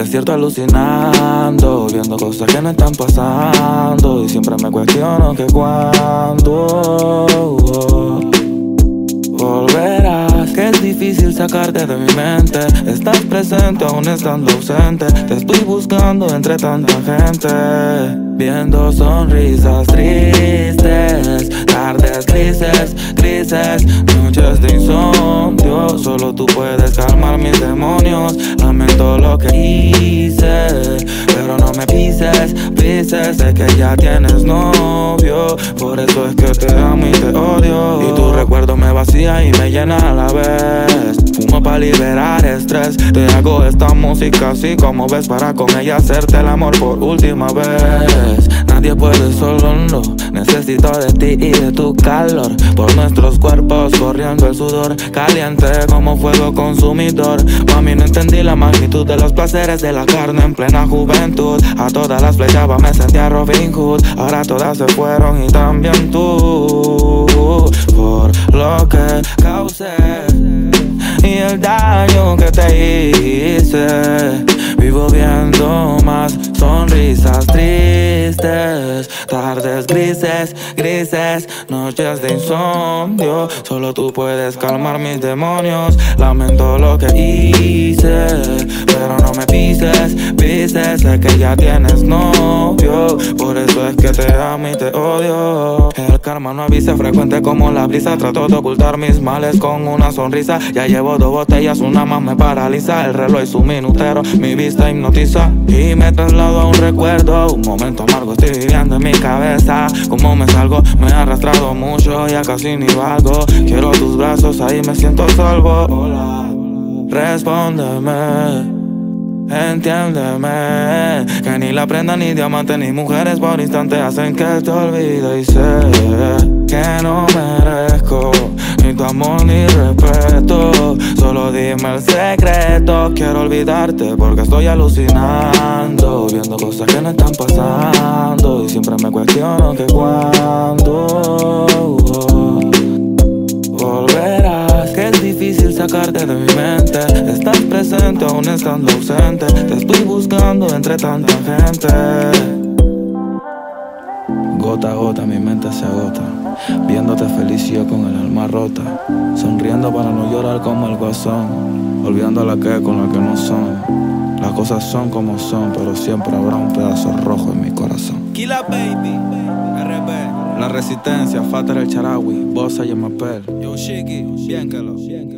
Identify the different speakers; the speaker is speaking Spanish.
Speaker 1: desierto alucinando, viendo cosas que no están pasando. Y siempre me cuestiono que cuándo volverás, que es difícil sacarte de mi mente. Estás presente aún estando ausente. Te estoy buscando entre tanta gente, viendo sonrisas tristes, tardes grises, noches de insomnio. Solo tú puedes calmar mis demonios. Lamento lo que hice, pero no me pises. Sé que ya tienes novio, por eso es que te amo y te odio. Y tu recuerdo me vacía y me llena a la vez. Fumo para liberar estrés. Te hago esta música así como ves, para con ella hacerte el amor por última vez. Nadie puede solo, no. Necesito de ti y de tu calor. Por nuestros cuerpos corriendo el sudor, caliente como fuego consumidor. Mami, no entendí la magnitud de los placeres de la carne en plena juventud. A todas las flechaba me sentía Robin Hood. Ahora todas se fueron y también tú, por lo que causé y el daño que te hice. Vivo viendo más sonrisas tristes, tardes grises, noches de insomnio. Solo tú puedes calmar mis demonios. Lamento lo que hice, pero no me pises. Sé que ya tienes novio, por eso es que te amo y te odio. El karma no avisa, frecuente como la brisa. Trato de ocultar mis males con una sonrisa. Ya llevo 2 botellas, una más me paraliza. El reloj y su minutero, mi vista hipnotiza. Y me traslado a un recuerdo, un momento amargo estoy viviendo en mi cabeza. Como me salgo, me he arrastrado mucho, ya casi ni valgo. Quiero tus brazos, ahí me siento salvo. Hola, respóndeme, entiéndeme, que ni la prenda, ni diamante, ni mujeres por instante hacen que te olvide. Y sé que no merezco ni tu amor ni respeto. Solo dime el secreto. Quiero olvidarte porque estoy alucinando, viendo cosas que no están pasando. Y siempre me cuestiono que cuándo volverás, que es difícil sacarte de mi mente. Estás presente aún estando ausente. Te estoy buscando entre tanta gente. Gota a gota mi mente se agota, viéndote feliz y yo con el alma rota. Sonriendo para no llorar como el guasón, olvidando la que con la que no son. Las cosas son como son, pero siempre habrá un pedazo rojo en mi corazón.
Speaker 2: Killa Baby, RB.
Speaker 1: La Resistencia, Fatal el Charawi, Bossa y Mapel.
Speaker 2: Yo Shiki, bien que lo.